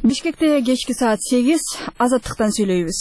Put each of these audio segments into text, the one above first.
Бишкекте кечки саат 8 азаттыктан сүйлөйбүз.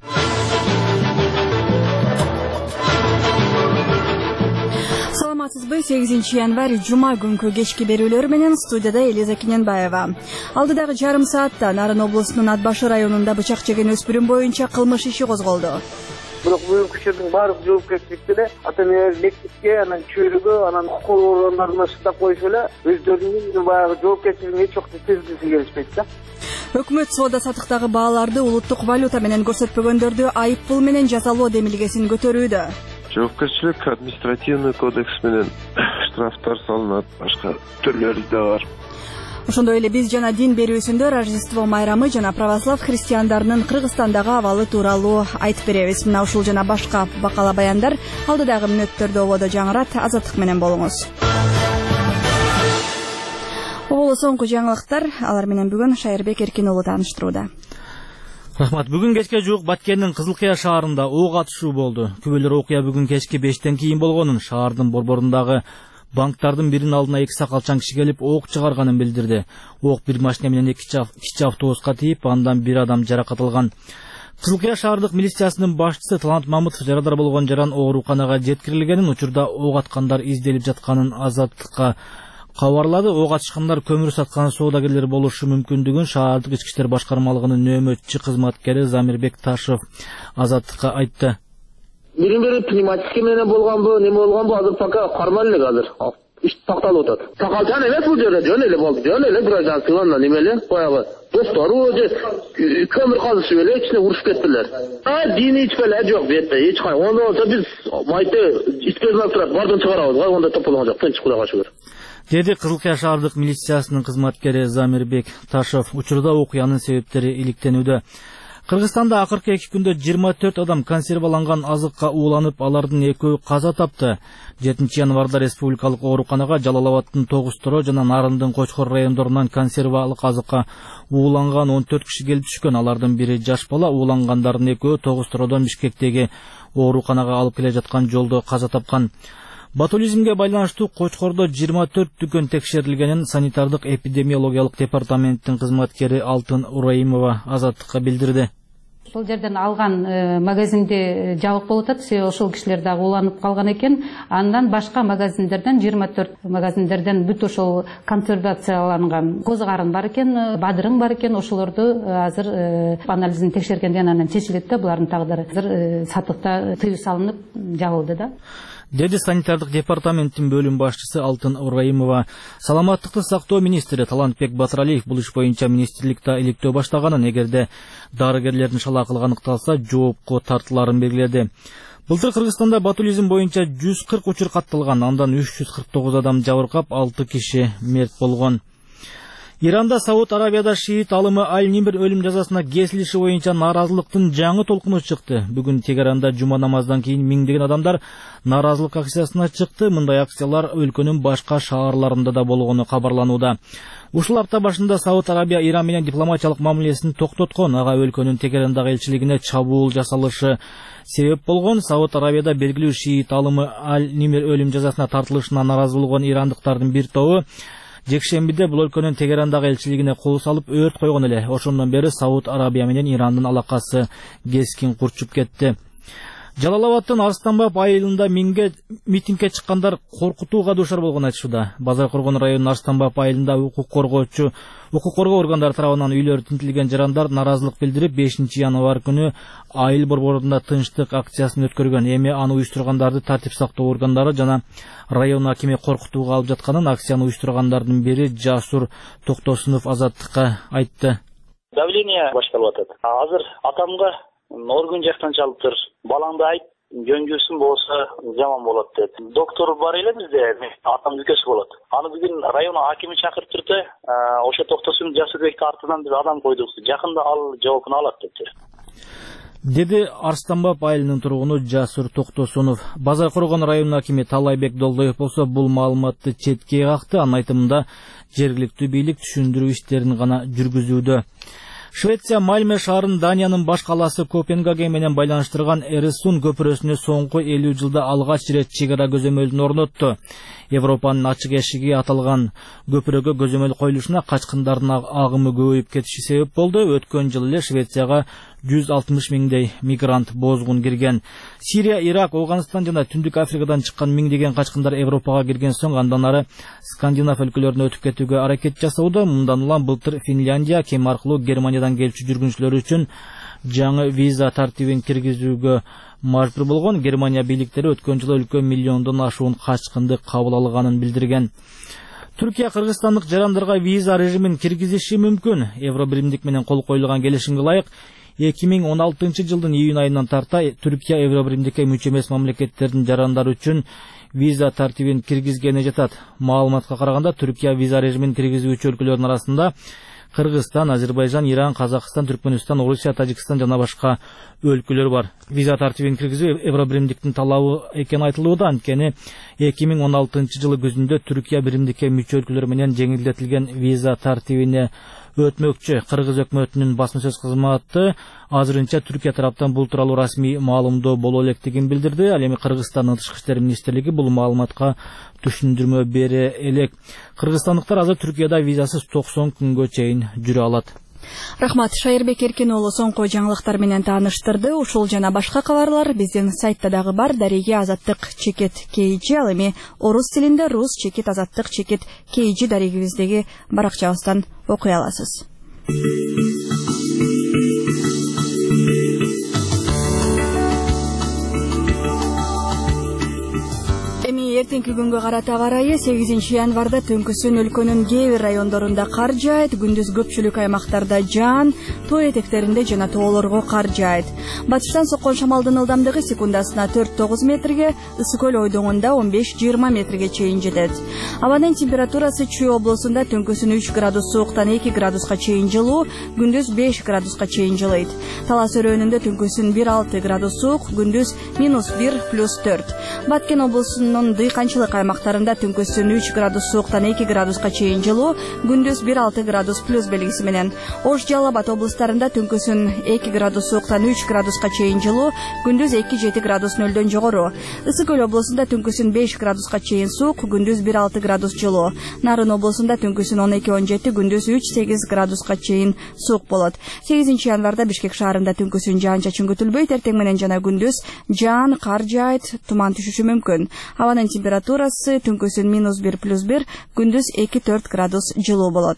Саламатсызбы? 8 январь жума күнкү кечки берүүлөр менен студияда Элиза Кененбаева. Алдыдагы жарым саатта Нарын облусунун Атбашы районунда бычак жеген өспүрүм боюнча кылмыш иши козголду. Бирок бул кишинин баардык жоопкерчиликтери ата-энелер мектепке, анан чөйрөгө, анан укук орундарына шыдап коюшу эле өздөрүнүн баягы жоопкерчилигин эч убакта сезгиси келишпейт да. Өкмөт соода саттыктагы бааларды улуттук валюта менен көрсөтпөгөндөрдү айыппул менен жазалоо демилгесин көтөрүүдө. Жоопкерчилик административный кодекс менен штрафтар салынат, башка түрлөрү да бар. Ошондой эле биз жана дин берүүсүндө Рождество майрамы жана православ христиандарынын Кыргызстандагы абалы тууралуу айтып беребиз. Мына ушул жана башка бакала баяндар алдыдагы мүнөттөрдө ободо жаңырат. Азаттык менен болуңуз. Бул соңку жаңылыктар, алар менен бүгүн Шайырбек Эркин уулу тааныштырууда. Рахмат. Бүгүн кечке жуук Баткендин Кызылкыя шаарында ок атышуу болду. Күбөлөр окуя бүгүн кечки 5тен кийин болгонун, шаардын борборундагы банктардын биринин алдына эки сакалчан киши келип ок чыгарганын билдирди. Ок бир машина менен кичи автобуска тийип, андан бир адам жаракат алган. Кызылкыя шаардык милициясынын башчысы Талант Мамытов жарадар болгон жаран ооруканага жеткирилгенин, учурда ок аткандар изделип жатканын Азаттыкка кабарлады. Ок атышкандар көмүр саткан соодагерлер болушу мүмкүндүгүн шаардык ички иштер башкармалыгынын нөөмөтчү кызматкери Замирбек Ташов Азаттыкка айтты. Бири пневматический менен болгонбу, неме болгонбу, азыр пока кармал элек азыр. Иш такталып атат. Сакалчан эмес бул жерде, жөн эле болду. Жөн эле гражданскыйдан неме эле, баягы достору же көмүр казышып эле ичине урушуп кеттилер. Дини ичпелер жок бетте, эч кандай. Онда болсо биз майты ичкезип турат, бардын чыгарабыз, онда тополгон жок, тынч Кудайга шүгүр. Деди Кызылкыя шаардык милициясынын кызматкери Замирбек Ташов. Учурда окуянын себептери иликтенүүдө. Кыргызстанда акыркы 2 күндө 24 адам консерваланган азыкка ууланып, алардын 2-өө каза тапты. 7 январда республикалык ооруканага Жалал Абадтын Тогуз-Торо жана Нарындын Кочкор райондорунан консервалык азыкка ууланган 14 киши келип түшкөн. Алардын бири жаш бала, уулангандардын 2-өө Тогуз-Тородон Бишкектеги ооруканага алып келе жаткан жолдо каза тапкан. Ботулизмге байланыштуу Кочкордо 24 дүкөн текшерилгенин санитардык эпидемиологиялык департаменттин кызматкери Алтын Ураимова Азаттыкка билдирди. Ошол жерден алган магазинде жабык болуп атат, себеби ошол кишилер дагы уланып калган экен. Андан башка магазиндерден 24 магазиндерден бүт ошол консервацияланган козу-карын бар экен, бадырың бар экен. Ошолорду азыр анализин текшергенден анан чечилет да, булардын тагдыры азыр сатыкта тыюу салынып жабылды да. Деди санитардык департаменттин бөлүм башчысы Алтын Ураимова. Саламаттыкты сактоо министри Талантбек Батыралиев бул иш боюнча министрликте иликтөө баштаганын, эгерде дарыгерлердин шалакылыгы аныкталса жоопко тартыларын белгиледи. Былтыр Кыргызстанда ботулизм боюнча 140 учур катталган, андан 349 адам жабыркап, 6 киши мерт болгон. Иранда Сауд Арабияда шиит алымы Аль-Нимр өлүм жазасына кесилиши боюнча нааразылыктын жаңы толкуну чыкты. Бүгүн Тегеранда жума намаздан кийин миңдеген адамдар нааразылык акциясына чыкты. Мындай акциялар өлкөнүн башка шаарларында да болгону кабарланууда. Ушул апта башында Сауд Арабия Иран менен дипломатиялык мамилесин токтоткон, ага өлкөнүн Тегерандагы элчилигине чабуул жасалышы себеп болгон. Сауд Арабияда белгилүү шиит алымы Аль-Нимр өлүм жазасына тартылышына нааразы болгон ирандыктардын бир тобу жекшембиде бул өлкөнүн Тегерандагы элчилигине кол салып өрт койгон эле. Ошондон бери Сауд Арабия менен Ирандын алакасы кескин курчуп кетти. Жалал Абадтын Арстанбап айылында митингге чыккандар коркутууга дуушар болгон айтышууда. Базар Коргон районунун Арстанбап айылында укук коргоо органдары тарабынан үйлөрү тинтилген жарандар нааразылык билдирип, 5 январь күнү айыл борборунда тынчтык акциясын өткөргөн. Эми аны уюштургандарды тартип сактоо органдары жана район акими коркутууга алып жатканын акцияны уюштургандардын бири Жасур Токтосунов Азаттыкка айтты. Давление башталып атат. Азыр атамга орган жактан чалыптыр. Балаңды айт, жөн жүрсүн болсо жаман болот деп. Доктор бар эле бизде, атам дүкөсү болот. Аны бүгүн район акими чакырып турду. Ошо Токтосун Жасурбекти артынан биз адам койдук. Жакында ал жоопун алат депти. Деди Арстанбап айылынын тургуну Жасур Токтосунов. Базар Коргон районунун акими Талайбек Долдоев болсо бул маалыматты четке какты. Анын айтымында жергиликтүү бийлик түшүндүрүү иштерин гана жүргүзүүдө. Швеция Мальме шаарын Даниянын баш калаасы Копенгаген менен байланыштырган Эресун көпүрөсүнө соңку 50 жылда алгач рет чегара көзөмөлүн орнотту. Европанын ачык эшиги аталган көпүрөгө көзөмөл коюлушуна качкындардын агымы көбөйүп кетиши себеп болду. Өткөн жылы эле Швецияга 160 миңдей мигрант бозгун кирген. Сирия, Ирак, Афганистан жана Түндүк Африкадан чыккан миңдеген качкындар Европага кирген соң андан ары Скандинав өлкөлөрүнө өтүп кетүүгө аракет жасоодо. Мындан улам былтыр Финляндия кеме аркылуу Германиядан келчү жүргүнчүлөр үчүн жаңы виза тартибин киргизүүгө мажбур болгон. Германия бийликтери өткөн жылы өлкө миллиондон ашуун качкынды кабыл алганын билдирген. Түркия кыргызстандык жарандарга виза режимин киргизиши мүмкүн. Евробиримдик менен кол коюлган келишимге ылайык 2016 жылдын июнь айынан тарта Түркия Евробиримдикке мүчө эмес мамлекеттердин жарандары үчүн виза тартибин киргизгени жатат. Маалыматка караганда Түркия виза режимин киргизүүчү өлкөлөрдүн арасында Кыргызстан, Азербайжан, Иран, Казакстан, Түркмөнстан, Орусия, Тажикстан жана башка өлкөлөр бар. Виза тартибин киргизүү Евробиримдиктин талабы экени айтылууда. Анткени 2016 жылы көзүндө Түркия биримдикке мүчө өлкөлөр менен жеңилдетилген виза тартибине өтмөкчү. Кыргыз өкмөтүнүн басма-сөз кызматы азырынча Түркия тараптан бул тууралуу расмий маалымдоо боло электигин билдирди. Ал эми Кыргызстандын тышкы иштер министрлиги бул маалыматка түшүндүрмө бере элек. Кыргызстандыктар азыр Түркияда визасыз 90 күнгө чейин жүрө алат. Рахмат, Шайырбек Эркин уулу соңку жаңылыктар менен тааныштырды. Ушул жана башка кабарлар биздин сайтта дагы бар. Дареги азаттык чекет KG, ал эми орус тилинде рус чекет азаттык чекет KG дарегибиздеги баракчабыздан окуй аласыз. Эртеңки күнгө карата карайы 8 январда түнкүсүн өлкөнүн кээ бир райондорунда кар жаайт, күндүз көпчүлүк аймактарда жаан, тоо этектеринде жана тоолорго кар жаайт. Батыштан соккон шамалдын ылдамдыгы секундасына 4-9 метрге, ысык көл ойдоңунда 15-20 метрге чейин жетет. Абанын температурасы Чүй облусунда түнкүсүн 3 градус сууктан 2 градуска чейин жылуу, күндүз 5 градуска чейин жылыйт. Талас өрөөнүндө түнкүсүн 1-6 градус суук, күндүз -1 +4. Баткен облусунун канчылык аймактарында түнкүсүн 3 градус сууктан 2 градуска чейин жылуу, күндүз 1-6 градус плюс белгиси менен. Ош, Жалал Абад облустарында түнкүсүн 2 градус сууктан 3 градуска чейин жылуу, күндүз 2-7 градус нөлдөн жогору. Ысык көл облусунда түнкүсүн 5 градуска чейин суук, күндүз 1-6 градус жылуу. Нарын облусунда түнкүсүн 12-17, күндүз 3-8 градуска чейин суук болот. 8 январда Бишкек шаарында түнкүсүн жаан-чачын күтүлбөйт, эртең менен жана күндүз жаан, кар жаайт, туман түшүшү мүмкүн. Абанын температурасы түнкүсүн -1 +1, күндүз 2-4 градус жылуу болот.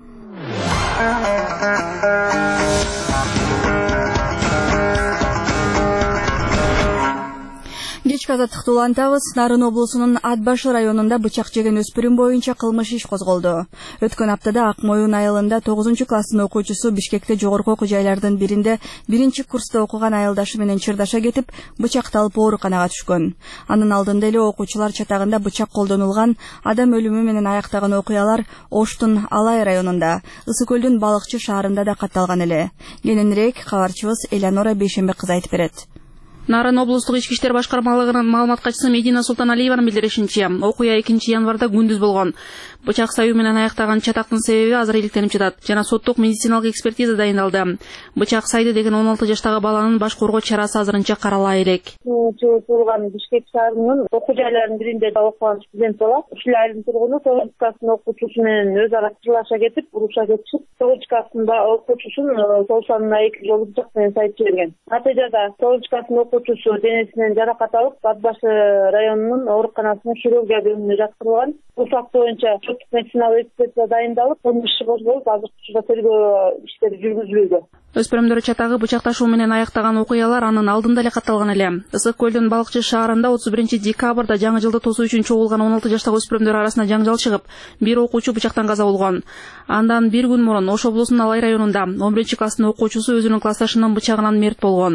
Кечки азаттыкты улантабыз. Нарын облусунун Атбашы районунда бычак жеген өспүрүм боюнча кылмыш иш козголду. Өткөн аптада Ак Моюн айылында 9-класстын окуучусу Бишкекте жогорку окуу жайлардын биринде 1-курста окуган айылдашы менен чырдаша кетип, бычакталып ооруканага түшкөн. Анын алдында эле окуучулар чатагында бычак колдонулган, адам өлүмү менен аяктаган окуялар Оштун Алай районунда, Ысык көлдүн Балыкчы шаарында да катталган эле. Кененирээк кабарчыбыз Элянора Бейшембек кызы айтып берет. Нарын облустук ички иштер башкармалыгынын маалымат катчысы Медина Султаналиеванын билдиришинче, окуя 2 январда күндүз болгон. Бычак саюу менен аяктаган чатактын себеби азыр иликтенип жатат. Жана соттук медициналык экспертиза дайындалды. Бычак сайды деген 16 жаштагы баланын баш коргоо чарасы азырынча карала элек. Турган Бишкек шаарынын окуу жайларынын биринде окуган студент бала, ушул айылдын тургуну 9-класстын окуучусу менен өз ара сырлаша кетип, уруша кетишип, 9-класстын окуучусун солшанына 2 жолу бычак менен сайып жиберген. Натыйжада 9-класстын окуучусу денесинен жаракат алып, Атбашы районунун ооруканасынын хирургия бөлүмүнө жаткырылган. Бул факт боюнча медициналык экспертиза дайындалып, кылмыш иши козголуп, азыркы учурда тергөө иштери жүргүзүлүүдө. Өспүрүмдөр чатагы бычакташуу менен аяктаган окуялар анын алдында эле катталган эле. Ысык көлдүн Балыкчы шаарында 31 декабрда жаңы жылды тосуу үчүн чогулган 16 жаштагы өспүрүмдөр арасында жаңжал чыгып, бир окуучу бычактан каза болгон. Андан бир күн мурун Ош облусунун Алай районунда 11-класстын окуучусу өзүнүн классташынын бычагынан мерт болгон.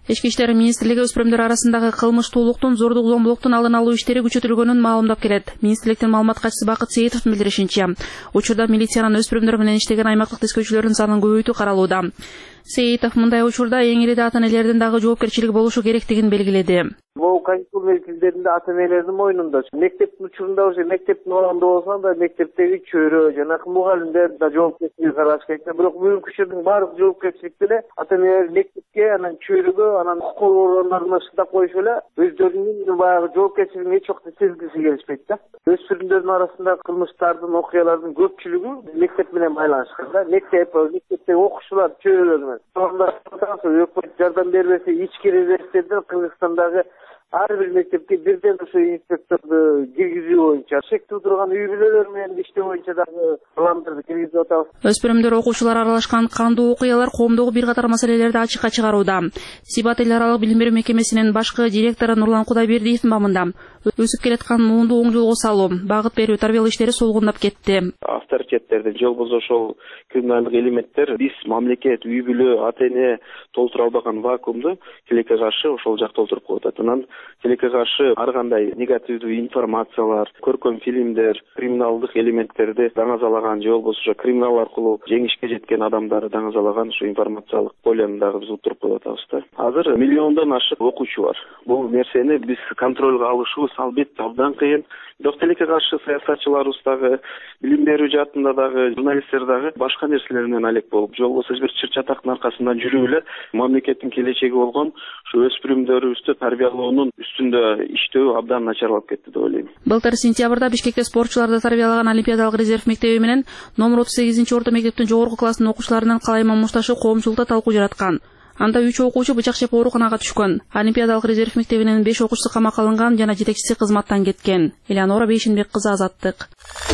Ички иштер министрлиги өспүрүмдөр арасындагы кылмыштуулуктун, зордук зомбулуктун алдын алуу иштери күчөтүлгөнүн маалымдап келет. Министрликтин маалымат катчысы Бакыт Сейитовдун билдиришинче, учурда милициянын өспүрүмдөр менен иштеген аймактык тескөөчүлөрдүн санын көбөйтүү каралууда. Сейитов мындай учурда эң ири ата энелердин дагы жоопкерчилиги болушу керектигин белгиледи. Бул конституция мезгилдеринде ата энелердин мойнунда. Мектептин учурунда уже мектептин орунда болсо да мектептеги чөйрө жанакы мугалимдер да жоопкерчилик караш керек. Бирок бүгүнкү учурдун баардык жоопкерчиликти эле ата энелер мектепке, анан чөйрөгө, анан укук орундарын ышыктап коюшуп эле өздөрүнүн баягы жоопкерчилигин эч убакта сезгиси келишпейт да. Өспүрүмдөрдүн арасында кылмыштардын, окуялардын көпчүлүгү мектеп менен байланышкан да. Мектептеги окуучулар чөйрөлөр. Сонда өкмөт жардам бербесе, ички резервдерден Кыргызстандагы ар бир мектепке бирден ушу инспекторду киргизүү боюнча, шектүү турган үй бүлөлөр менен иштөө боюнча дагы пландарды киргизип атабыз. Өспүрүмдөр окуучулар аралашкан кандуу окуялар коомдогу бир катар маселелерди ачыкка чыгарууда. Сибат эл аралык билим берүү мекемесинин башкы директору Нурлан Кудайбердиевдин бамында өсүп келаткан муунду оң жолго салуу, багыт берүү, тарбиялоо иштери солгундап кетти. Авторитеттердин же болбосо ошол криминалдык элементтер биз мамлекет, үй бүлө, ата эне толтура албаган вакуумду тилекке каршы ошол жак толтуруп коюп атат. Анан тилекке каршы ар кандай негативдүү информациялар, көркөм фильмдер, криминалдык элементтерди даңазалаган же болбосо криминал аркылуу жеңишке жеткен адамдарды даңазалаган ушу информациялык полени дагы биз утуруп коюп атабыз да. Азыр миллиондон ашык окуучу бар. Бул нерсени биз контролго алышыбыз албетте абдан кыйын. Бирок тилекке каршы саясатчыларыбыз дагы, билим берүү жаатында дагы, журналисттер дагы башка нерселер менен алек болуп, же болбосо бир чыр-чатактын аркасынан жүрүп эле мамлекеттин келечеги болгон ушу өспүрүмдөрүбүздү тарбиялоонун үстүндө иштөө абдан начарлап кетти деп ойлойм. Былтыр сентябрда Бишкекте спортчуларды тарбиялаган Олимпиадалык резерв мектеби менен номер 38-орто мектептин жогорку класстын окуучуларынын калайма мушташы коомчулукта талкуу жараткан. Анда 3 окуучу бычак жеп ооруканага түшкөн. Олимпиадалык резерв мектебинин 5 окуучусу камакка алынган жана жетекчиси кызматтан кеткен. Элеонора Бейшенбек кызы, Азаттык.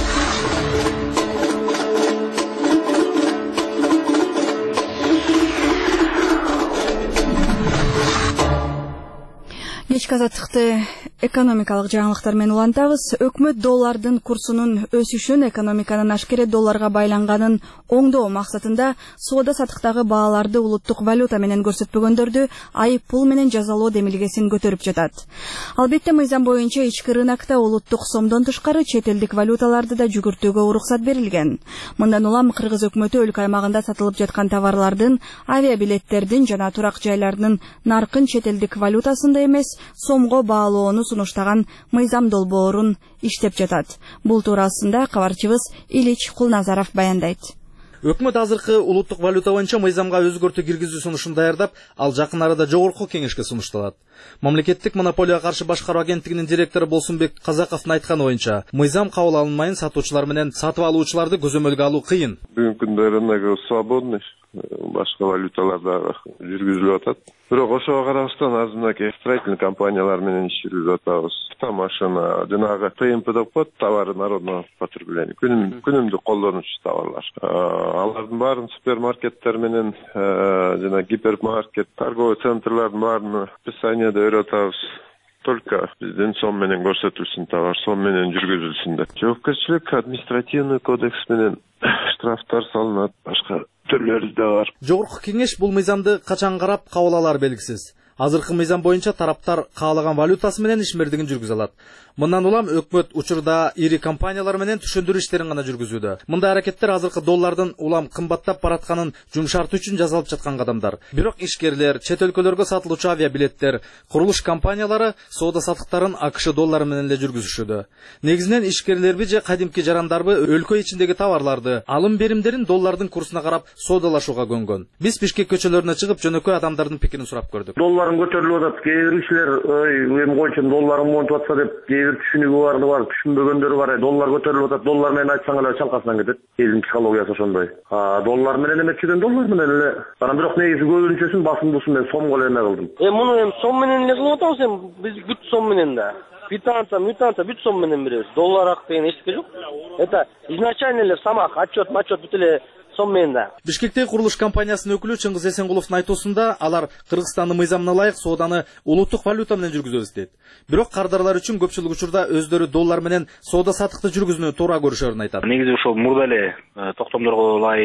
Кечки Азаттыкты экономикалык жаңылыктар менен улантабыз. Өкмөт доллардын курсунун өсүшүн экономиканын ашкере долларга байланганын оңдоо максатында соода саттыктагы бааларды улуттук валюта менен көрсөтпөгөндөрдү айып пул менен жазалоо демилгесин көтөрүп жатат. Албетте мыйзам боюнча ички рынокто улуттук сомдон тышкары чет элдик валюталарды да жүгүртүүгө уруксат берилген. Мындан улам Кыргыз өкмөтү өлкө аймагында сатылып жаткан товарлардын, авиабилеттердин жана турак жайлардын наркын чет элдик валютасында эмес сомго баалоону сунуштаган мыйзам долбоорун иштеп жатат. Бул туурасында кабарчыбыз Илич Кулназаров баяндайт. Өкмөт азыркы улуттук валюта боюнча мыйзамга өзгөртүү киргизүү сунушун даярдап, ал жакын арада жогорку кеңешке сунушталат. Мамлекеттик монополияга каршы башкаруу агенттигинин директору Болсунбек Казаковдун айтканы боюнча, мыйзам кабыл алынмайын сатуучулар менен сатып алуучуларды көзөмөлгө алуу кыйын. Бүгүнкү күндө рынок свободный, башка валюталарда жүргүзүлүп атат. Бирок ошого карабастан азыркы строительный компаниялар менен иш жүргүзүп атабыз. Автомашина, жанагы ТМП деп коет, товары народного потребления. Күнүмдүк колдонуучу товарлар. Алардын баарын супермаркеттер менен жана гипермаркет, торговый центрлардын баарын описаниеде өйрөтөбүз. Только биздин сом менен көрсөтүлсүн товар, сом менен жүргүзүлсүн деп. Жоопкерчилик административный кодекс менен штрафтар салынат, башка түрлөрү да бар. Жогорку кеңеш бул мыйзамды качан карап кабыл алары белгисиз. Азыркы мыйзам боюнча тараптар каалаган валютасы менен ишмердигин жүргүзө алат. Мындан улам өкмөт учурда ири компаниялар менен түшүндүрүү иштерин гана жүргүзүүдө. Мындай аракеттер азыркы доллардын улам кымбаттап баратканын жумшартуу үчүн жасалып жаткан кадамдар. Бирок ишкерлер, чет өлкөлөргө сатылуучу авиабилеттер, курулуш компаниялары соода саттыктарын АКШ доллары менен эле жүргүзүшүүдө. Негизинен ишкерлерби же кадимки жарандарбы өлкө ичиндеги товарларды, алым беримдерин доллардын курсуна карап соодалашууга көнгөн. Биз Бишкек көчөлөрүнө чыгып жөнөкөй адамдардын пикирин сурап көрдүк. Долларын көтөрүлүп атат. Кээ бир кишилер эми койчу долларын монтуп атса деп кээ бир түшүнүгү бар, түшүнбөгөндөр бар. Доллар көтөрүлүп атат. Доллар менен айтсаң эле чалкасынан кетет. Элдин психологиясы ошондой. Доллар менен эметчүдөн доллар менен эле. Анан бирок негизи көбүнчөсүн басымдуусун мен сомго эле эме кылдым. Муну эми сом менен эле кылып атабыз эми. Биз бүт сом менен да. Питанца, бүт сом менен беребиз. Доллар ак деген эчтеке жок. Это изначально эле самак, отчет бүт эле сом менен да. Бишкектеги курулуш компаниясынын өкүлү Чыңгыз Эсенгуловдун айтуусунда алар Кыргызстандын мыйзамына ылайык сооданы улуттук валюта менен жүргүзөбүз дейт. Бирок кардарлар үчүн көпчүлүк учурда өздөрү доллар менен соода саттыкты жүргүзүүнү туура көрүшөрүн айтат. Негизи ошол мурда эле токтомдорго ылайык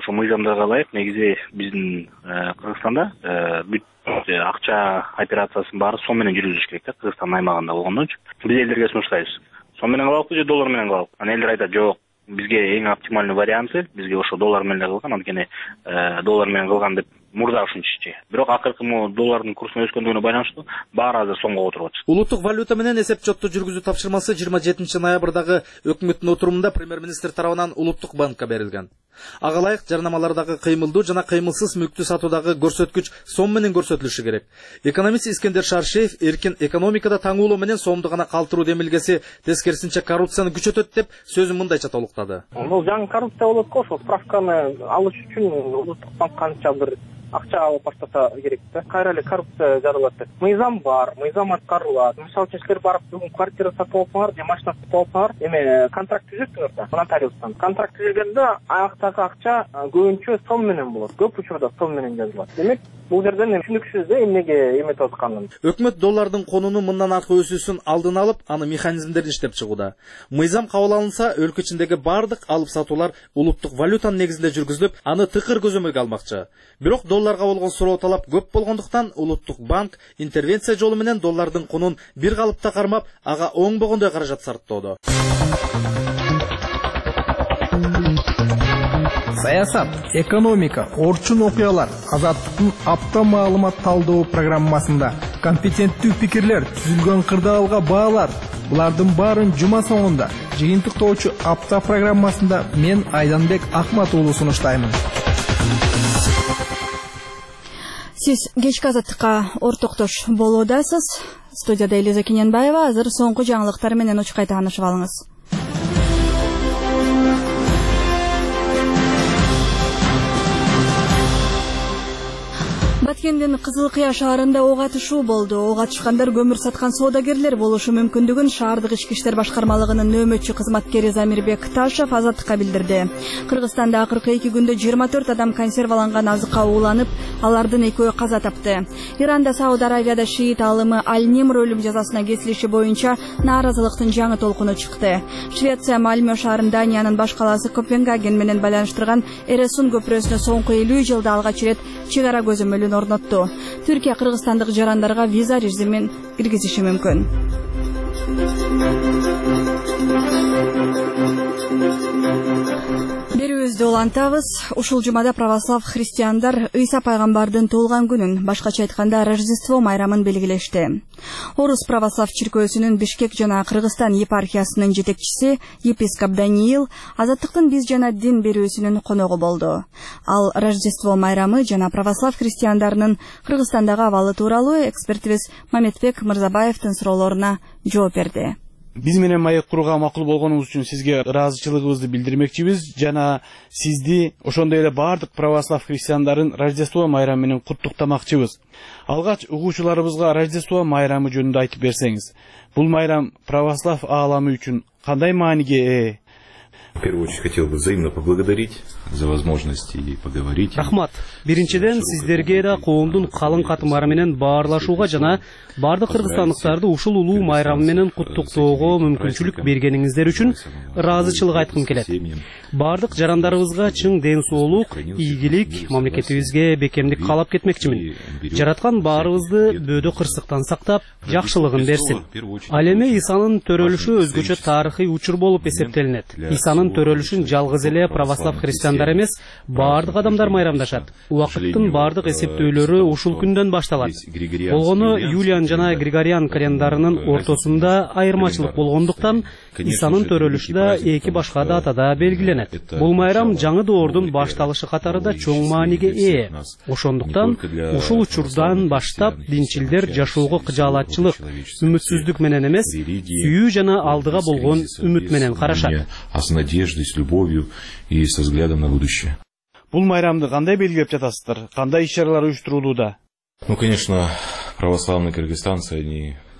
ошо мыйзамдарга ылайык негизи биздин Кыргызстанда бүт акча операциясынын баары сом менен жүргүзүлүш керек да, Кыргызстандын аймагында болгондон үчүн. Биз элдерге сунуштайбыз. Сом менен кылабызбы же доллар менен кылабызбы? Анан элдер айтат, жок, бизге эң оптимальный варианты бизге ошо доллар менен кылган, анткени доллар менен кылган деп мурда ушинчичи. Бирок акыркы доллардын курсунун өскөндүгүнө байланыштуу баары азыр сомго отуруп атышат. Улуттук валюта менен эсеп-чотту жүргүзүү тапшырмасы 27 ноябрдагы өкмөттүн отурумунда премьер-министр тарабынан Улуттук банкка берилген. Ага ылайык жарнамалардагы кыймылдуу жана кыймылсыз мүктү сатуудагы көрсөткүч сом менен көрсөтүлүшү керек. Экономист Искендер Шаршеев эркин экономикада таңуулоо менен сомду гана калтыруу демилгеси тескерисинче коррупцияны күчөтөт деп сөзүн мындайча толуктады. Бул жаңы коррупция болот го, ошол справканы алыш үчүн Улуттук банк канча бир акча алып баштаса керек да. Кайра эле коррупция жаралат. Мыйзам бар, мыйзам аткарылат. Мисалы үчүн силер барып бүгүн квартира сатып алсаңар, же машина сатып алсаңар, эме контракт түзөсүңөр да. Нотариустан. Контракт түзүлгөндө аяктагы акча көбүнчө сом менен болот. Көп учурда сом менен жазылат. Демек, бул жерден түшүнүксүз да эмнеге эметип атканын. Өкмөт доллардын конуну мындан аркы өсүүсүн алдын алып, аны механизмдерин иштеп чыгууда. Мыйзам кабыл алынса, өлкө ичиндеги бардык алып сатуулар улуттук валютанын негизинде жүргүзүлүп, аны тыкыр көзөмөлгө алмакчы. Бирок долларга болгон суроо талап көп болгондуктан Улуттук банк интервенция жолу менен доллардын кунун бир калыпта кармап, ага оңбогондой каражат сарптоодо. Саясат, экономика, орчун окуялар Азаттыктын апта маалымат талдоо программасында компетенттүү пикирлер, түзүлгөн кырдаалга баалар. Булардын баарын жума соңунда жыйынтыктоочу апта программасында мен Айданбек Ахмат уулу сунуштаймын. Сиз кечки Азаттыкка ортоктош болуудасыз. Студияда Элиза Кененбаева. Азыр соңку жаңылыктар менен учкай таанышып алыңыз. Баткендин Кызыл Кыя шаарында ок атышуу болду. Ок атышкандар көмүр саткан соодагерлер болушу мүмкүндүгүн шаардык ички иштер башкармалыгынын нөөмөтчү кызматкери Замирбек Ташев Азаттыкка билдирди. Кыргызстанда акыркы 2 күндө 24 адам консерваланган азыкка ууланып, алардын 2-өө каза тапты. Иранда, Сауд Аравияда шиит алымы Аль-Нимр өлүм жазасына кесилиши боюнча нааразылыктын жаңы толкуну чыкты. Швеция Мальмö шаарын Даниянын баш калаасы Копенгаген менен байланыштырган Эресун көпүрөсүнө соңку 50 жылда алгач ирет чек ара көзөмөлүн орнотту. Түркия кыргызстандык жарандарга виза режимин киргизиши мүмкүн. Берүүбүздү улантабыз. Ушул жумада православ христиандар Ыйса пайгамбардын туулган күнүн, башкача айтканда Рождество майрамын белгилешти. Орус православ чиркөөсүнүн Бишкек жана Кыргызстан епархиясынын жетекчиси епископ Даниил Азаттыктын биз жана дин берүүсүнүн коногу болду. Ал Рождество майрамы жана православ христиандарынын Кыргызстандагы абалы тууралуу экспертибиз Маметбек Мырзабаевдин суроолоруна жооп берди. Биз менен маек курууга макул болгонуңуз үчүн сизге ыраазычылыгыбызды билдирмекчибиз жана сизди ошондой эле бардык православ христиандарын Рождество майрамы менен куттуктамакчыбыз. Алгач угуучуларыбызга Рождество майрамы жөнүндө айтып берсеңиз, бул майрам православ ааламы үчүн кандай мааниге ээ? В первую очередь хотел бы взаимно поблагодарить за возможность и поговорить. Рахмат. Биринчиден сиздерге да коомдун калың катмары менен баарлашууга жана бардык кыргызстандыктарды ушул улуу майрам менен куттуктоого мүмкүнчүлүк бергениңиздер үчүн ыраазычылык айткым келет. Бардык жарандарыбызга чың ден соолук, ийгилик, мамлекетибизге бекемдик каалап кетмекчимин. Жараткан баарыбызды бөөдө кырсыктан сактап, жакшылыгын берсин. Ал эми Исанын төрөлүшү өзгөчө тарыхый учур болуп эсептелинет. Исанын төрөлүшүн жалгыз эле православ христиандар эмес, бардык адамдар майрамдашат. Убакыттын бардык эсептөөлөрү ушул күндөн башталат. Болгону Юлиан жана Григориан календарынын ортосунда айырмачылык болгондуктан Исанын төрөлүшү да эки башка датада белгиленет. Бул майрам жаңы доордун башталышы катарында чоң мааниге ээ. Ошондуктан ушул учурдан баштап динчилдер жашоого кыжаалатчылык, үмүтсүздүк менен эмес, сүйүү жана алдыга болгон үмүт менен карашат. С надеждой, с любовью и со взглядом на будущее. Бул майрамды кандай белгилеп жатасыздар? Кандай иш-чаралар уюштурулууда? Конечно, православные кыргызстанцы, они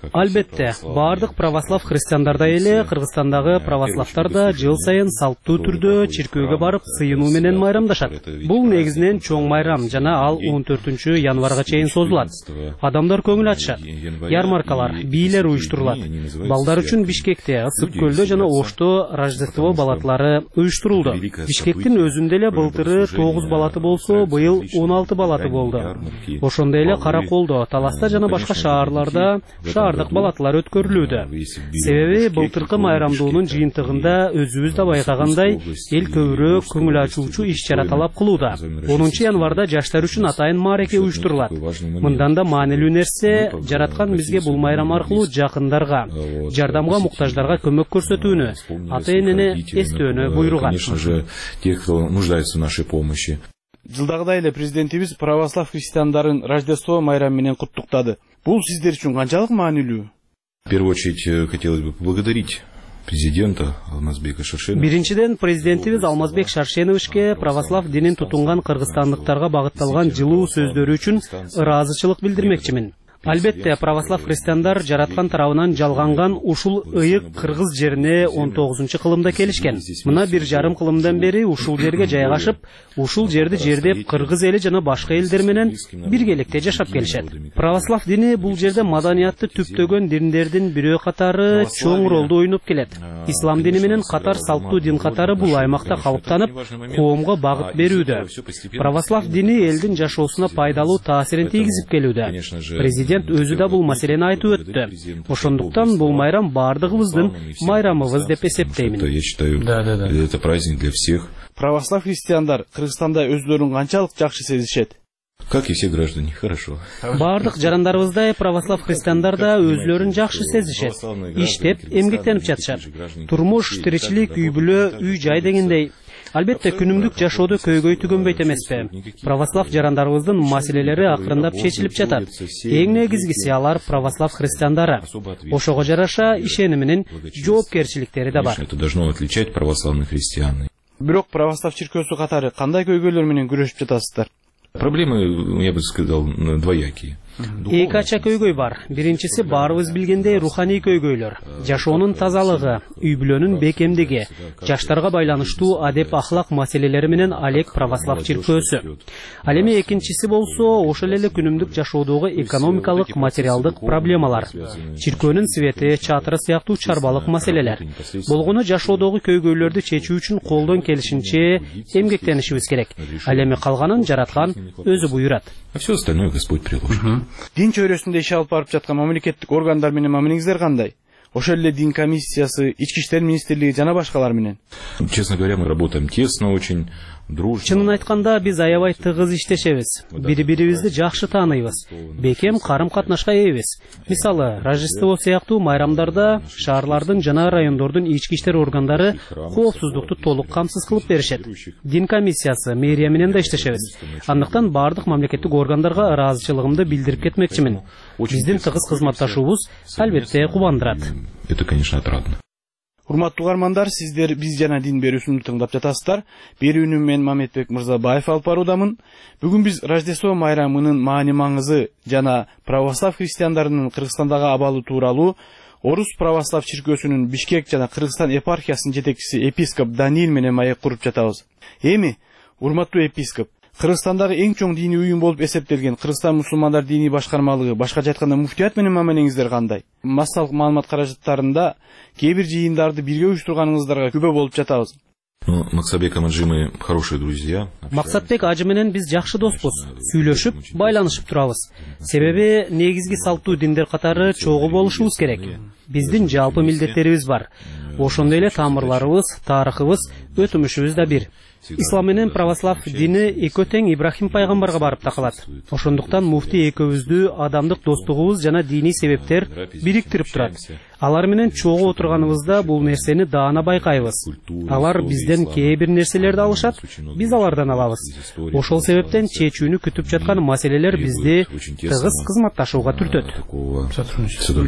Албетте, бардык православ христиандардай эле Кыргызстандагы православтар да жыл сайын салттуу түрдө чиркөөгө барып сыйынуу менен майрамдашат. Бул негизинен чоң майрам жана ал 14 январга чейин созулат. Адамдар көңүл ачышат. Ярмаркалар, бийлер уюштурулат. Балдар үчүн Бишкекте, Ысык көлдө жана Ошто Рождество балатлары уюштурулду. Бишкектин өзүндө эле былтыры 9 балаты болсо, быйыл 16 балаты болду. Ошондой эле Караколдо, Таласта жана башка шаарларда шаардык балатлар өткөрүлүүдө. Себеби былтыркы майрамдоонун жыйынтыгында өзүбүз да байкагандай, эл көбүрөөк көңүл ачуучу иш-чара талап кылууда. 10 январда жаштар үчүн атайын маареке уюштурулат. Мындан да маанилүү нерсе, жараткан бизге бул майрам аркылуу жакындарга, жардамга муктаждарга көмөк көрсөтүүнү, ата-энени эстөөнү буйруган. Тех, кто нуждается в нашей помощи. Жылдагыдай эле президентибиз православ христиандарын Рождество майрамы менен куттуктады. Бул сиздер үчүн канчалык маанилүү? В первую очередь хотелось бы поблагодарить президента Алмазбека Шаршеновича. Биринчиден президентибиз Алмазбек Шаршеновичке православ динин тутунган кыргызстандыктарга багытталган жылуу сөздөрү үчүн ыраазычылык билдирмекчимин. Албетте, православ христиандар жараткан тарабынан жалганган ушул ыйык кыргыз жерине 19 кылымда келишкен. Мына 1,5 кылымдан бери ушул жерге жайгашып, ушул жерди жердеп кыргыз эли жана башка элдер менен биргеликте жашап келишет. Православ дини бул жерде маданиятты түптөгөн диндердин бирөө катары чоң ролду ойноп келет. Ислам дини менен катар салттуу дин катары бул аймакта калыптанып, коомго багыт берүүдө. Православ дини элдин жашоосуна пайдалуу таасирин тийгизип келүүдө. Президент өзү да бул маселени айтып өттү. Ошондуктан бул майрам бардыгыбыздын майрамыбыз деп эсептеймин. Я считаю, это праздник для всех. Православ христиандар Кыргызстанда өзлөрүн канчалык жакшы сезишет? Как и все граждане, хорошо. Бардык жарандарыбыздай православ христиандар да өзлөрүн жакшы сезишет. Иштеп, эмгектенип жатышат. Турмуш, тиричилик, үй бүлө, үй жай дегендей. Албетте, күнүмдүк жашоодо көйгөй түгөнбөйт эмеспи. Православ жарандарыбыздын маселелери акырындап чечилип жатат. Эң негизгиси алар православ христиандары. Ошого жараша ишениминин жоопкерчиликтери да бар. Это должно отличать православных христиан. Бирок православ чиркөөсү катары кандай көйгөйлөр менен күрөшүп жатасыздар? Проблемы, я бы сказал, двоякие. Эки ача көйгөй бар. Биринчиси баарыбыз билгендей руханий көйгөйлөр. Жашоонун тазалыгы, үй бүлөнүн бекемдиги, жаштарга байланыштуу адеп ахлак маселелери менен алек православ чиркөөсү. Ал эми экинчиси болсо ошол эле күнүмдүк жашоодогу экономикалык, материалдык проблемалар. Чиркөөнүн свети, чатыры сыяктуу чарбалык маселелер. Болгону жашоодогу көйгөйлөрдү чечүү үчүн колдон келишинче эмгектенишибиз керек. Ал эми калганын жараткан өзү буйрат. А все остальное Господь приложит. Дин чөйрөсүндө иш алып барып жаткан мамлекеттик органдар менен мамилеңиздер кандай? Ошол эле дин комиссиясы, Ички иштер министрлиги жана башкалар менен. Честно говоря, мы работаем тесно очень. Чынын айтканда биз аябай тыгыз иштешебиз. Бири-бирибизди жакшы тааныйбыз. Бекем карым-катнашка ээбиз. Мисалы, Рождество сыяктуу майрамдарда шаарлардын жана райондордун ички иштер органдары коопсуздукту толук камсыз кылып беришет. Дин комиссиясы, мэрия менен да иштешебиз. Андыктан бардык мамлекеттик органдарга ыраазычылыгымды билдирип кетмекчимин. Биздин тыгыз кызматташуубуз албетте кубандырат. Это, конечно, отрадно. Урматтуу угармандар, сиздер биз жана дин берүүсүндү тыңдап жатасыздар. Берүүнү мен Мамедбек Мырзабаев алып баруудамын. Бүгүн биз Рождество майрамынын маани-маңызы жана православ христиандарынын Кыргызстандагы абалы тууралуу Орус православ чиркөөсүнүн Бишкек жана Кыргызстан епархиясынын жетекчиси епископ Даниил менен маек куруп жатабыз. Эми, урматтуу епископ, Кыргызстандагы эң чоң диний уюм болуп эсептелген Кыргызстан мусулмандар диний башкармалыгы, башка айтканда муфтият менен мамилеңиздер кандай? Массалык маалымат каражаттарында кээ бир жыйындарды бирге уюштурганыңыздарга күбө болуп жатабыз. Максатбек Амаджи мы хорошие друзья. Максатбек Ажы менен биз жакшы доспуз. Сүйлөшүп, байланышып турабыз. Себеби негизги салттуу диндер катары чогуу болушубуз керек. Биздин жалпы милдеттерибиз бар. Ошондой эле тамырларыбыз, тарыхыбыз, өтүмүшүбүз да бир. Ислам менен православ дини экөө тең Ибрахим пайгамбарга барып такалат. Ошондуктан муфти экөөбүздү адамдык достугубуз жана диний себептер бириктирип турат. Алар менен чогуу отурганыбызда бул нерсени даана байкайбыз. Алар бизден кээ бир нерселерди алышат, биз алардан алабыз. Ошол себептен чечүүнү күтүп жаткан маселелер бизди тыгыз кызматташууга түртөт.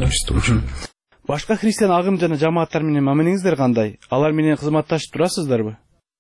Башка христиан агым жана жамааттар менен мамилеңиздер кандай? Алар менен кызматташып турасыздарбы?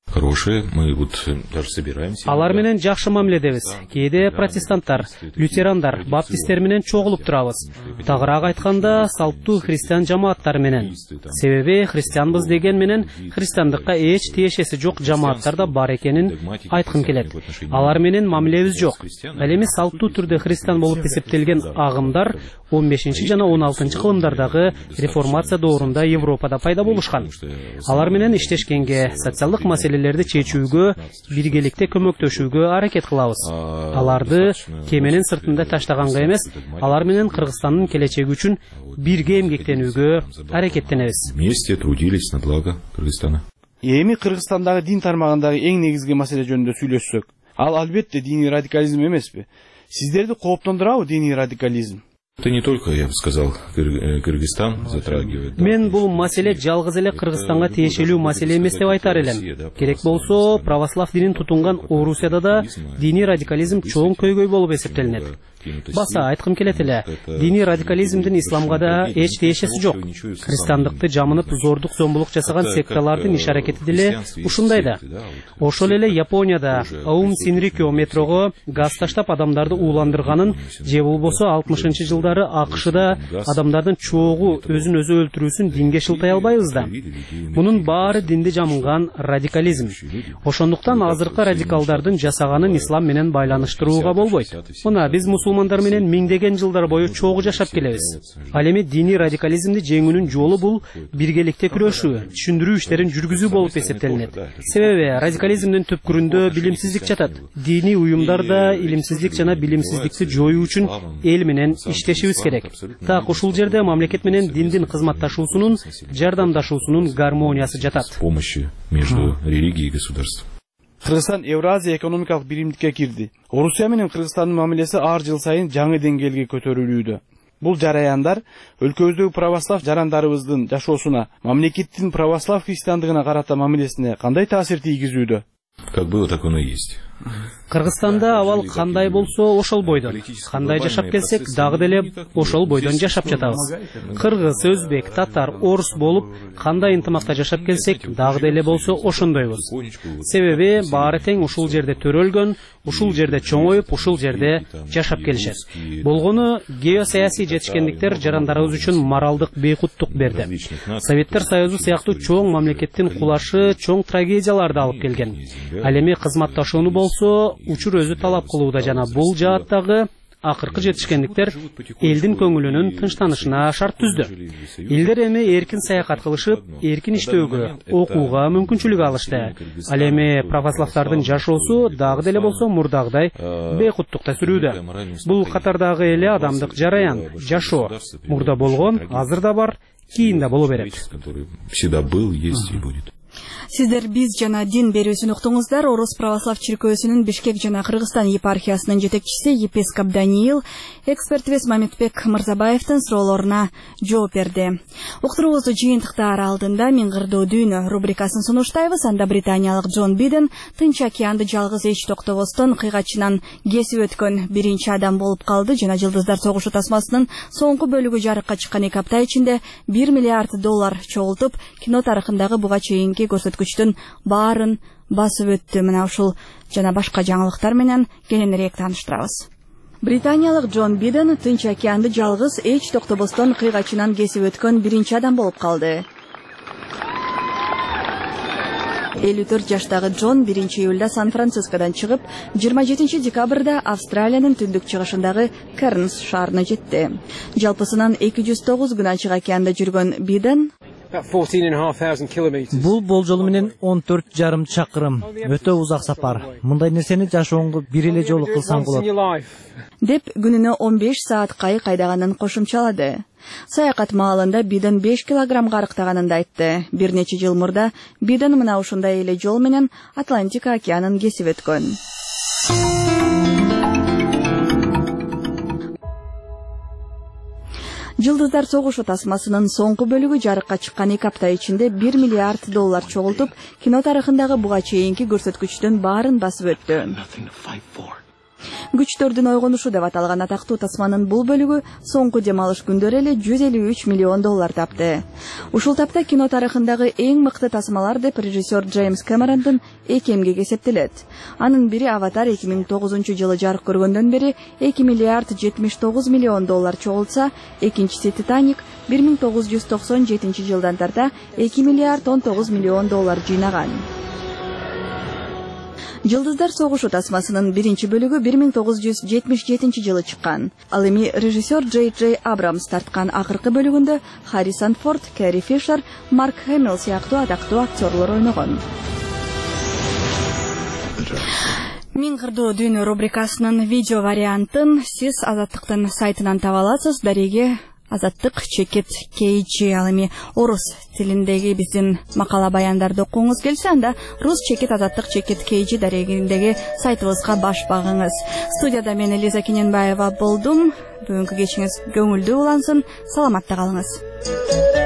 Хорошие, мы вот даже собираемся. Алар менен жакшы мамиледебиз. Кээде протестанттар, лютерандар, баптисттер менен чогулуп турабыз. Тагыраак айтканда, салттуу христиан жамааттар менен. Себеби христианбыз деген менен христиандыкка эч тиешеси жок жамааттар да бар экенин айткым келет. Алар менен мамилебиз жок. Ал эми салттуу түрдө христиан болуп эсептелген агымдар 15 жана 16 кылымдардагы реформация доорунда Европада пайда болушкан. Алар менен иштешкенге, социалдык маселелерди чечүүгө, биргеликте көмөктөшүүгө аракет кылабыз. Аларды кеменин сыртында таштаганга эмес, алар менен Кыргызстандын келечеги үчүн бирге эмгектенүүгө аракеттенебиз. Вместе трудились на благо Кыргызстана. Эми Кыргызстандагы дин тармагындагы эң негизги маселе жөнүндө сүйлөшсөк, ал албетте диний радикализм эмеспи? Сиздерди кооптондурабы диний радикализм? Это не только, я бы сказал, Кыргызстан затрагивает. Мен бул маселе жалгыз эле Кыргызстанга тиешелүү маселе эмес деп айтар элем. Керек болсо, православ динин тутунган Орусияда да диний радикализм чоң көйгөй болуп эсептелинет. Баса айткым келет эле, диний радикализмдин исламга да эч тиешеси жок. Христиандыкты жамынып зордук зомбулук жасаган секталардын иш аракети деле ушундай да. Ошол эле Японияда Аум Синрикё метрого газ таштап адамдарды ууландырганын же болбосо 60-жылдары АКШда адамдардын чогуу өзүн өзү өлтүрүүсүн динге шылтай албайбыз да. Мунун баары динди жамынган радикализм. Ошондуктан азыркы радикалдардын жасаганын ислам менен байланыштырууга болбойт. Мына биз мусулмандар менен миңдеген жылдар бою чогуу жашап келебиз. Ал эми диний радикализмди жеңүүнүн жолу бул биргеликте күрөшүү, түшүндүрүү иштерин жүргүзүү болуп эсептелинет. Себеби радикализмдин түпкүрүндө билимсиздик жатат. Диний уюмдарда илимсиздик жана билимсиздикти жоюу үчүн эл менен иштешибиз керек. Так ушул жерде мамлекет менен диндин кызматташуусунун, жардамдашуусунун гармониясы жатат. Помощи между религией и государством. Кыргызстан Евразия экономикалык биримдикке кирди. Орусия менен Кыргызстандын мамилеси ар жыл сайын жаңы деңгээлге көтөрүлүүдө. Бул жараяндар өлкөбүздөгү православ жарандарыбыздын жашоосуна, мамлекеттин православ христиандыгына карата мамилесине кандай таасир тийгизүүдө? Как было, так оно и есть. Кыргызстанда абал кандай болсо ошол бойдон, кандай жашап келсек дагы деле ошол бойдон жашап жатабыз. Кыргыз, өзбек, татар, орус болуп кандай ынтымакта жашап келсек дагы деле болсо ошондойбуз. Себеби баары тең ушул жерде төрөлгөн, ушул жерде чоңоюп, ушул жерде жашап келишет. Болгону геосаясий жетишкендиктер жарандарыбыз үчүн моралдык бейкуттук берди. Советтер Союзу сыяктуу чоң мамлекеттин кулашы чоң трагедияларды алып келген. Ал эми кызматташууну болсо учур өзү талап кылууда жана бул жааттагы акыркы жетишкендиктер элдин көңүлүнүн тынчтанышына шарт түздү. Элдер эми эркин саякат кылышып, эркин иштөөгө, окууга мүмкүнчүлүк алышты. Ал эми православдардын жашоосу дагы деле болсо мурдагыдай бейкуттукта сүрүүдө. Бул катардагы эле адамдык жараян, жашоо. Мурда болгон, азыр да бар, кийин да боло берет. Всегда был, есть и будет. Сиздер биз жана дин берүүсүн уктуңуздар. Орус православ чиркөөсүнүн Бишкек жана Кыргызстан епархиясынын жетекчиси епископ Даниил экспертибиз Мамитбек Мырзабаевдин суроолоруна жооп берди. Уктуруубузду жыйынтыктаар алдында Миңгирдүү дүйнө рубрикасын сунуштайбыз. Анда британиялык Джон Биден Тынч океанды жалгыз эч токтобостон кыйгачынан кесип өткөн биринчи адам болуп калды жана Жылдыздар согушу тасмасынын соңку бөлүгү жарыкка чыккан 2 апта ичинде $1 миллиард чогултуп, кино тарыхындагы буга чейинки көрсөткүчтүн баарын басып өттү. Мына ушул жана башка жаңылыктар менен кененирээк тааныштырабыз. Британиялык Джон Биден Тынч океанды жалгыз эч токтобостон кыйгачынан кесип өткөн биринчи адам болуп калды. 54 жаштагы Джон 1 июлда Сан-Францискодон чыгып, 27 декабрда Австралиянын түндүк чыгышындагы Кернс шаарына жетти. Жалпысынан 209 күн ачык океанда жүргөн Биден бул болжолу менен 14,5 чакырым. Өтө узак сапар. Мындай нерсени жашооңдо бир эле жолу кылсаң болот. Деп күнүнө 15 саат кайык айдаганын кошумчалады. Саякат маалында Биден 5 килограммга арыктаганын да айтты. Бир нече жыл мурда Биден мына ушундай эле жол менен Атлантика океанын кесип өткөн. Жылдыздар согушу тасмасынын соңку бөлүгү жарыкка чыккан 2 апта ичинде $1 миллиард чогултуп, кино тарыхындагы буга чейинки көрсөткүчтүн баарын басып өттү. Күчтөрдүн ойгонушу деп аталган атактуу тасманын бул бөлүгү соңку дем алыш күндөрү эле $153 миллион тапты. Ушул тапта кино тарыхындагы эң мыкты тасмалар деп режиссер Джеймс Кэмерондун 2 эмгеги эсептелет. Анын бири Аватар 2009 жылы жарык көргөндөн бери $2 миллиард $79 миллион чогултса, экинчиси Титаник 1997 жылдан тарта $2 миллиард $19 миллион жыйнаган. Жылдыздар согушу тасмасынын биринчи бөлүгү 1977 жылы чыккан. Ал эми режиссер Джей Абрамс тарткан акыркы бөлүгүндө Харрисон Форд, Кэрри Фишер, Марк Хэмилл сыяктуу атактуу актерлор ойногон. Миң кырдуу дүйнө рубрикасынын видео вариантын сиз Азаттыктын сайтынан таба аласыз. Дареги Азаттык чекит KG, ал эми орус тилиндеги биздин макала баяндарды окуңуз келсе, анда рус чекит Азаттык чекит KG дарегиндеги сайтыбызга баш багыңыз. Студияда мен Элиза Кененбаева болдум. Бүгүнкү кечиңиз көңүлдүү улансын. Саламатта калыңыз.